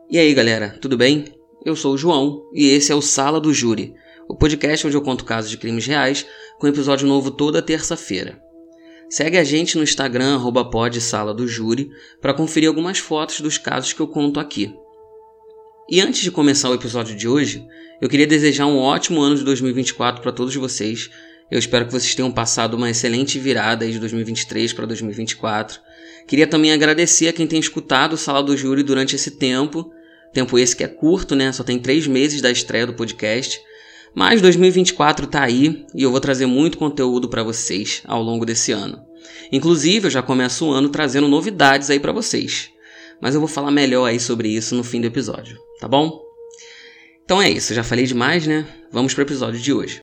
E aí galera, tudo bem? Eu sou o João e esse é o Sala do Júri, o podcast onde eu conto casos de crimes reais com episódio novo toda terça-feira. Segue a gente no Instagram @podsaladojúri para conferir algumas fotos dos casos que eu conto aqui. E antes de começar o episódio de hoje, eu queria desejar um ótimo ano de 2024 para todos vocês. Eu espero que vocês tenham passado uma excelente virada aí de 2023 para 2024. Queria também agradecer a quem tem escutado o Sala do Júri durante esse tempo esse que é curto, né? Só tem 3 meses da estreia do podcast. Mas 2024 tá aí e eu vou trazer muito conteúdo para vocês ao longo desse ano. Inclusive, eu já começo o ano trazendo novidades aí para vocês. Mas eu vou falar melhor aí sobre isso no fim do episódio, tá bom? Então é isso, já falei demais, né? Vamos pro episódio de hoje.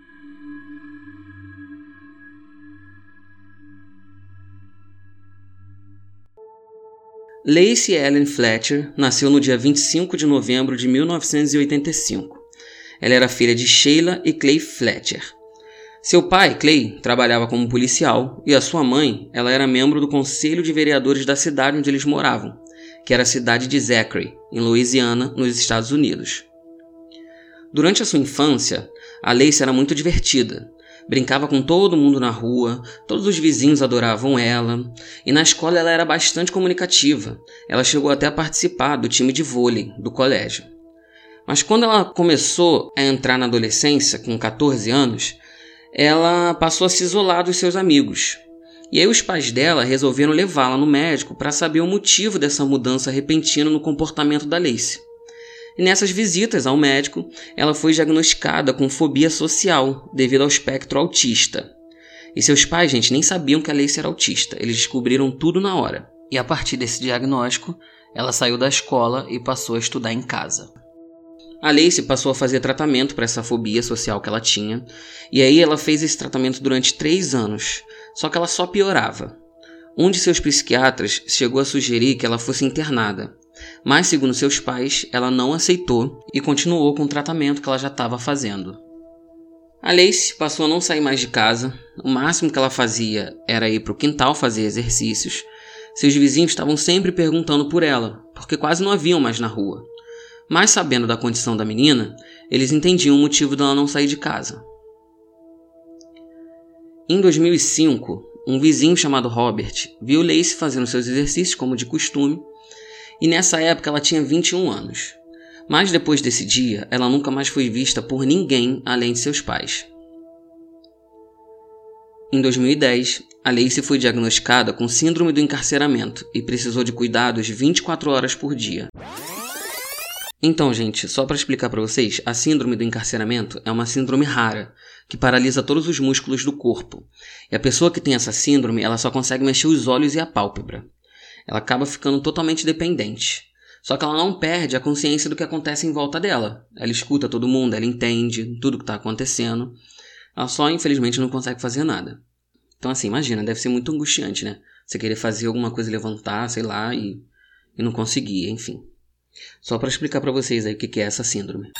Lacey Ellen Fletcher nasceu no dia 25 de novembro de 1985. Ela era filha de Sheila e Clay Fletcher. Seu pai, Clay, trabalhava como policial e a sua mãe, ela era membro do conselho de vereadores da cidade onde eles moravam, que era a cidade de Zachary, em Louisiana, nos Estados Unidos. Durante a sua infância, a Lacey era muito divertida. Brincava com todo mundo na rua, todos os vizinhos adoravam ela, e na escola ela era bastante comunicativa. Ela chegou até a participar do time de vôlei do colégio. Mas quando ela começou a entrar na adolescência, com 14 anos, ela passou a se isolar dos seus amigos. E aí os pais dela resolveram levá-la no médico para saber o motivo dessa mudança repentina no comportamento da Lacey. E nessas visitas ao médico, ela foi diagnosticada com fobia social devido ao espectro autista. E seus pais, gente, nem sabiam que a Lacey era autista. Eles descobriram tudo na hora. E a partir desse diagnóstico, ela saiu da escola e passou a estudar em casa. A Lacey passou a fazer tratamento para essa fobia social que ela tinha. E aí ela fez esse tratamento durante 3 anos. Só que ela só piorava. Um de seus psiquiatras chegou a sugerir que ela fosse internada. Mas, segundo seus pais, ela não aceitou e continuou com o tratamento que ela já estava fazendo. A Lacey passou a não sair mais de casa. O máximo que ela fazia era ir para o quintal fazer exercícios. Seus vizinhos estavam sempre perguntando por ela, porque quase não a viam mais na rua. Mas, sabendo da condição da menina, eles entendiam o motivo dela não sair de casa. Em 2005, um vizinho chamado Robert viu Lacey fazendo seus exercícios como de costume. E nessa época ela tinha 21 anos. Mas depois desse dia, ela nunca mais foi vista por ninguém além de seus pais. Em 2010, a Lacey foi diagnosticada com síndrome do encarceramento e precisou de cuidados 24 horas por dia. Então, gente, só para explicar para vocês, a síndrome do encarceramento é uma síndrome rara, que paralisa todos os músculos do corpo. E a pessoa que tem essa síndrome, ela só consegue mexer os olhos e a pálpebra. Ela acaba ficando totalmente dependente. Só que ela não perde a consciência do que acontece em volta dela. Ela escuta todo mundo, ela entende tudo o que está acontecendo. Ela só, infelizmente, não consegue fazer nada. Então, assim, imagina, deve ser muito angustiante, né? Você querer fazer alguma coisa, levantar, sei lá, e não conseguir, enfim. Só para explicar para vocês aí o que é essa síndrome.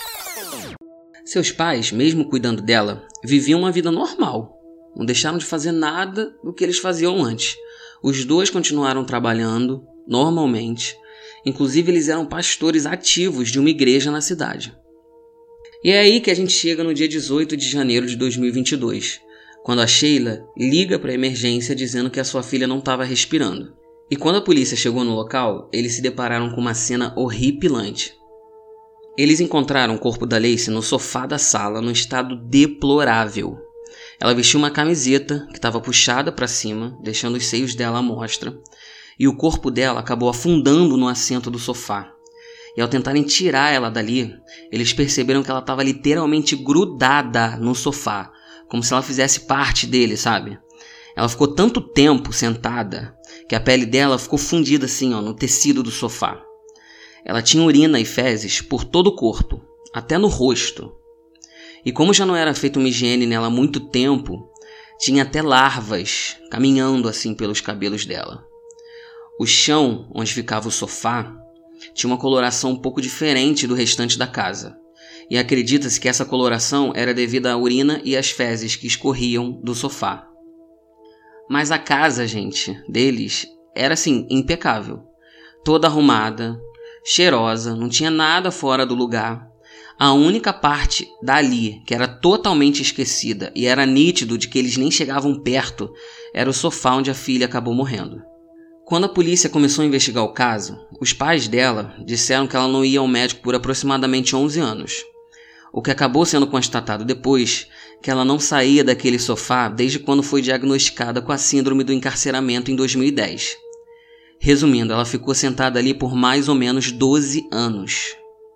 Seus pais, mesmo cuidando dela, viviam uma vida normal. Não deixaram de fazer nada do que eles faziam antes. Os dois continuaram trabalhando normalmente. Inclusive, eles eram pastores ativos de uma igreja na cidade. E é aí que a gente chega no dia 18 de janeiro de 2022, quando a Sheila liga para a emergência dizendo que a sua filha não estava respirando. E quando a polícia chegou no local, eles se depararam com uma cena horripilante. Eles encontraram o corpo da Lacey no sofá da sala, num estado deplorável. Ela vestiu uma camiseta que estava puxada para cima, deixando os seios dela à mostra, e o corpo dela acabou afundando no assento do sofá. E ao tentarem tirar ela dali, eles perceberam que ela estava literalmente grudada no sofá, como se ela fizesse parte dele, sabe? Ela ficou tanto tempo sentada que a pele dela ficou fundida assim, no tecido do sofá. Ela tinha urina e fezes por todo o corpo, até no rosto. E como já não era feita uma higiene nela há muito tempo, tinha até larvas caminhando assim pelos cabelos dela. O chão onde ficava o sofá tinha uma coloração um pouco diferente do restante da casa. E acredita-se que essa coloração era devido à urina e às fezes que escorriam do sofá. Mas a casa, gente, deles era assim, impecável. Toda arrumada, cheirosa, não tinha nada fora do lugar. A única parte dali que era totalmente esquecida e era nítido de que eles nem chegavam perto era o sofá onde a filha acabou morrendo. Quando a polícia começou a investigar o caso, os pais dela disseram que ela não ia ao médico por aproximadamente 11 anos. O que acabou sendo constatado depois, que ela não saía daquele sofá desde quando foi diagnosticada com a síndrome do encarceramento em 2010. Resumindo, ela ficou sentada ali por mais ou menos 12 anos.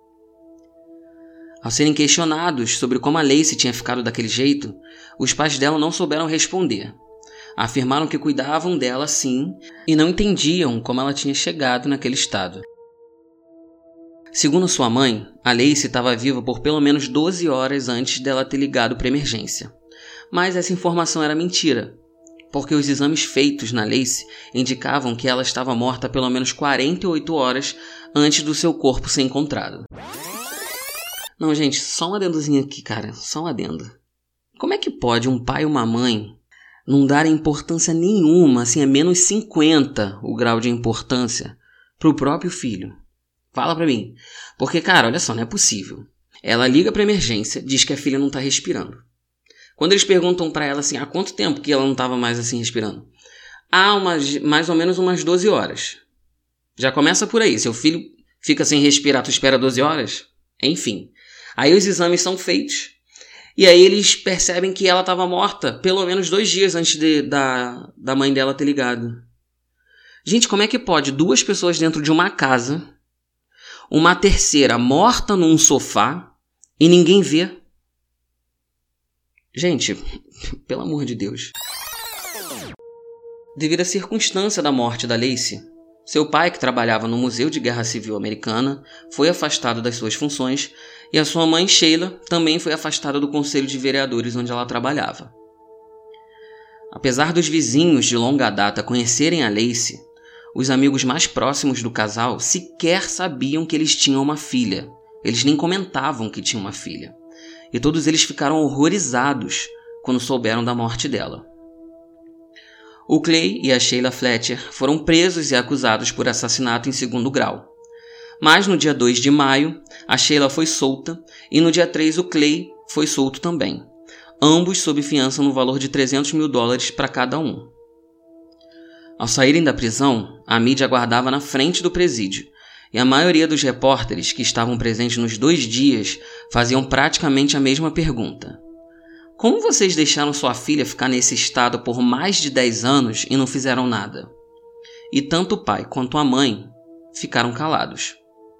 Ao serem questionados sobre como a Lacey tinha ficado daquele jeito, os pais dela não souberam responder. Afirmaram que cuidavam dela sim e não entendiam como ela tinha chegado naquele estado. Segundo sua mãe, a Lacey estava viva por pelo menos 12 horas antes dela ter ligado para emergência. Mas essa informação era mentira, porque os exames feitos na Lacey indicavam que ela estava morta pelo menos 48 horas antes do seu corpo ser encontrado. Não, gente, só um adendozinho aqui, cara, só um adendo. Como é que pode um pai e uma mãe não darem importância nenhuma, assim, é menos 50 o grau de importância, pro próprio filho? Fala pra mim. Porque, cara, olha só, não é possível. Ela liga pra emergência, diz que a filha não tá respirando. Quando eles perguntam pra ela assim, há quanto tempo que ela não tava mais assim respirando? Mais ou menos umas 12 horas. Já começa por aí. Seu filho fica sem respirar, tu espera 12 horas? Enfim. Aí os exames são feitos. E aí eles percebem que ela tava morta pelo menos 2 dias antes da mãe dela ter ligado. Gente, como é que pode 2 pessoas dentro de uma casa, uma terceira morta num sofá e ninguém vê? Gente, pelo amor de Deus. Devido à circunstância da morte da Lacey, seu pai, que trabalhava no Museu de Guerra Civil Americana, foi afastado das suas funções e a sua mãe, Sheila, também foi afastada do Conselho de Vereadores onde ela trabalhava. Apesar dos vizinhos de longa data conhecerem a Lacey, os amigos mais próximos do casal sequer sabiam que eles tinham uma filha. Eles nem comentavam que tinham uma filha. E todos eles ficaram horrorizados quando souberam da morte dela. O Clay e a Sheila Fletcher foram presos e acusados por assassinato em 2º grau. Mas no dia 2 de maio, a Sheila foi solta e no dia 3 o Clay foi solto também. Ambos sob fiança no valor de $300 mil para cada um. Ao saírem da prisão, a mídia aguardava na frente do presídio, e a maioria dos repórteres que estavam presentes nos 2 dias faziam praticamente a mesma pergunta. Como vocês deixaram sua filha ficar nesse estado por mais de 10 anos e não fizeram nada? E tanto o pai quanto a mãe ficaram calados.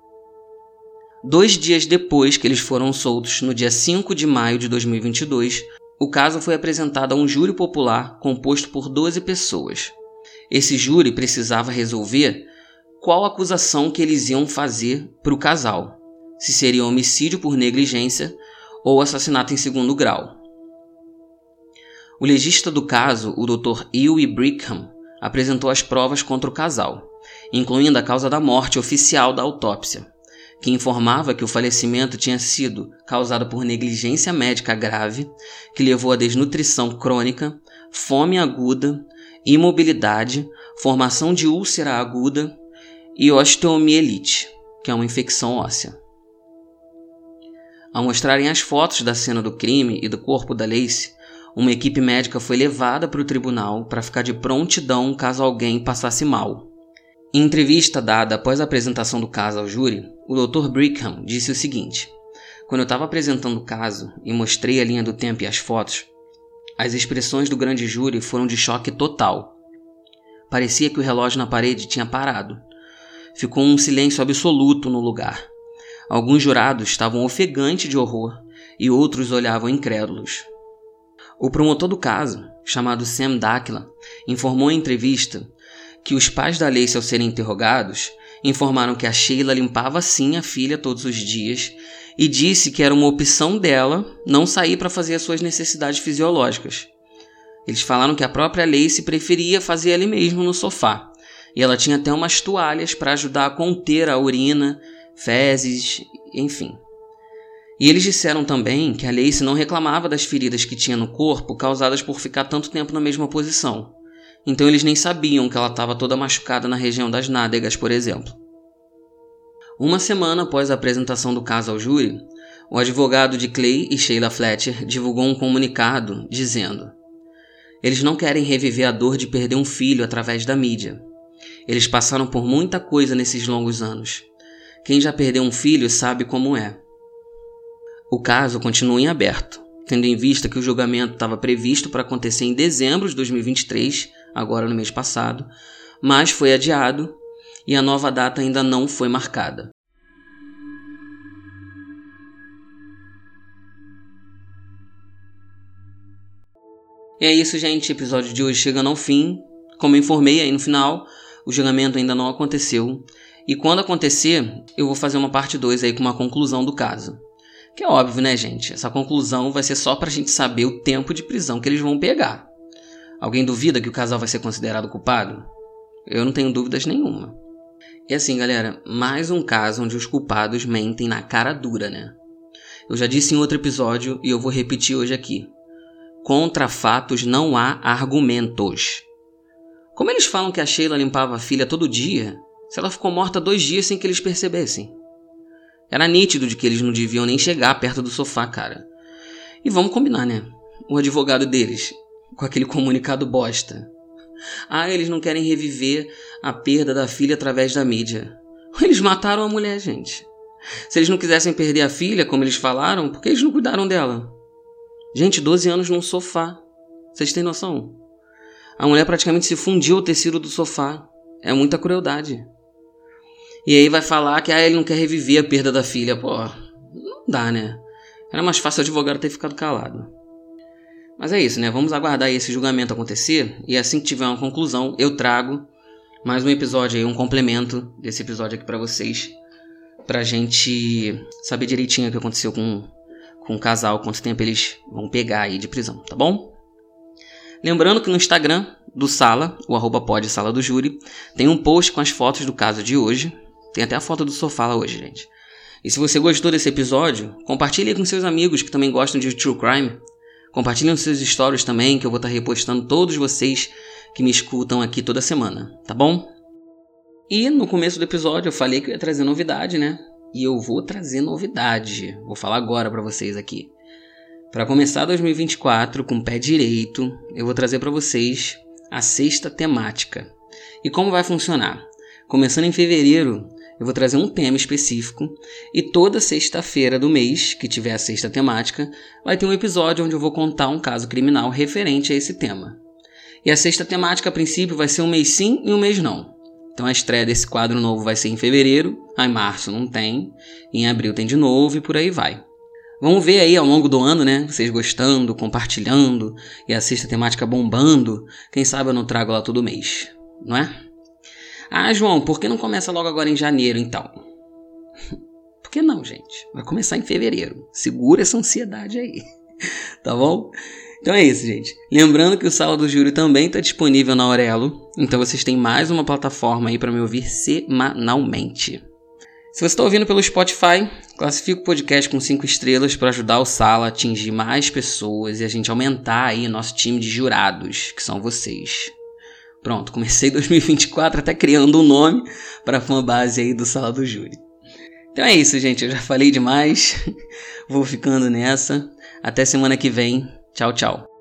2 dias depois que eles foram soltos, no dia 5 de maio de 2022, o caso foi apresentado a um júri popular composto por 12 pessoas. Esse júri precisava resolver qual acusação que eles iam fazer para o casal, se seria homicídio por negligência ou assassinato em 2º grau. O legista do caso, o Dr. Huey Brigham, apresentou as provas contra o casal, incluindo a causa da morte oficial da autópsia, que informava que o falecimento tinha sido causado por negligência médica grave, que levou à desnutrição crônica, fome aguda, imobilidade, formação de úlcera aguda e osteomielite, que é uma infecção óssea. Ao mostrarem as fotos da cena do crime e do corpo da Lacey, uma equipe médica foi levada para o tribunal para ficar de prontidão caso alguém passasse mal. Em entrevista dada após a apresentação do caso ao júri, o Dr. Brigham disse o seguinte: quando eu estava apresentando o caso e mostrei a linha do tempo e as fotos, as expressões do grande júri foram de choque total. Parecia que o relógio na parede tinha parado. Ficou um silêncio absoluto no lugar. Alguns jurados estavam ofegantes de horror e outros olhavam incrédulos. O promotor do caso, chamado Sam Dakila, informou em entrevista que os pais da Lacey, ao serem interrogados, informaram que a Sheila limpava sim a filha todos os dias e disse que era uma opção dela não sair para fazer as suas necessidades fisiológicas. Eles falaram que a própria Lacey preferia fazer ali mesmo no sofá, e ela tinha até umas toalhas para ajudar a conter a urina, fezes, enfim. E eles disseram também que a Lacey não reclamava das feridas que tinha no corpo causadas por ficar tanto tempo na mesma posição. Então eles nem sabiam que ela estava toda machucada na região das nádegas, por exemplo. Uma semana após a apresentação do caso ao júri, o advogado de Clay e Sheila Fletcher divulgou um comunicado dizendo: eles não querem reviver a dor de perder um filho através da mídia. Eles passaram por muita coisa nesses longos anos. Quem já perdeu um filho sabe como é. O caso continua em aberto, tendo em vista que o julgamento estava previsto para acontecer em dezembro de 2023, agora no mês passado, mas foi adiado e a nova data ainda não foi marcada. E é isso, gente. O episódio de hoje chegando ao fim. Como eu informei aí no final, o julgamento ainda não aconteceu. E quando acontecer, eu vou fazer uma parte 2 aí com uma conclusão do caso. Que é óbvio, né, gente? Essa conclusão vai ser só pra gente saber o tempo de prisão que eles vão pegar. Alguém duvida que o casal vai ser considerado culpado? Eu não tenho dúvidas nenhuma. E assim, galera, mais um caso onde os culpados mentem na cara dura, né? Eu já disse em outro episódio e eu vou repetir hoje aqui. Contra fatos não há argumentos. Como eles falam que a Sheila limpava a filha todo dia, se ela ficou morta 2 dias sem que eles percebessem? Era nítido de que eles não deviam nem chegar perto do sofá, cara. E vamos combinar, né? O advogado deles, com aquele comunicado bosta. Eles não querem reviver a perda da filha através da mídia. Eles mataram a mulher, gente. Se eles não quisessem perder a filha, como eles falaram, por que eles não cuidaram dela? Gente, 12 anos num sofá. Vocês têm noção? A mulher praticamente se fundiu ao tecido do sofá. É muita crueldade. E aí vai falar que ele não quer reviver a perda da filha. Pô, não dá, né? Era mais fácil o advogado ter ficado calado. Mas é isso, né? Vamos aguardar esse julgamento acontecer. E assim que tiver uma conclusão, eu trago mais um episódio aí, um complemento desse episódio aqui pra vocês. Pra gente saber direitinho o que aconteceu com o casal, quanto tempo eles vão pegar aí de prisão, tá bom? Lembrando que no Instagram do Sala, o @podsala do júri, tem um post com as fotos do caso de hoje. Tem até a foto do sofá lá hoje, gente. E se você gostou desse episódio, compartilhe com seus amigos que também gostam de True Crime. Compartilhe nos seus stories também, que eu vou estar repostando todos vocês que me escutam aqui toda semana, tá bom? E no começo do episódio eu falei que eu ia trazer novidade, né? E eu vou trazer novidade. Vou falar agora pra vocês aqui. Para começar 2024 com o pé direito, eu vou trazer para vocês a sexta temática. E como vai funcionar? Começando em fevereiro, eu vou trazer um tema específico e toda sexta-feira do mês, que tiver a sexta temática, vai ter um episódio onde eu vou contar um caso criminal referente a esse tema. E a sexta temática, a princípio, vai ser um mês sim e um mês não. Então a estreia desse quadro novo vai ser em fevereiro, em março não tem, em abril tem de novo e por aí vai. Vamos ver aí ao longo do ano, né? Vocês gostando, compartilhando e a sexta temática bombando. Quem sabe eu não trago lá todo mês, não é? João, por que não começa logo agora em janeiro, então? Por que não, gente? Vai começar em fevereiro. Segura essa ansiedade aí, tá bom? Então é isso, gente. Lembrando que o Sala do Júri também está disponível na Aurelo. Então vocês têm mais uma plataforma aí para me ouvir semanalmente. Se você está ouvindo pelo Spotify, classifica o podcast com 5 estrelas para ajudar o Sala a atingir mais pessoas e a gente aumentar aí o nosso time de jurados, que são vocês. Pronto, comecei 2024 até criando um nome para a fanbase aí do Sala do Júri. Então é isso, gente. Eu já falei demais. Vou ficando nessa. Até semana que vem. Tchau, tchau.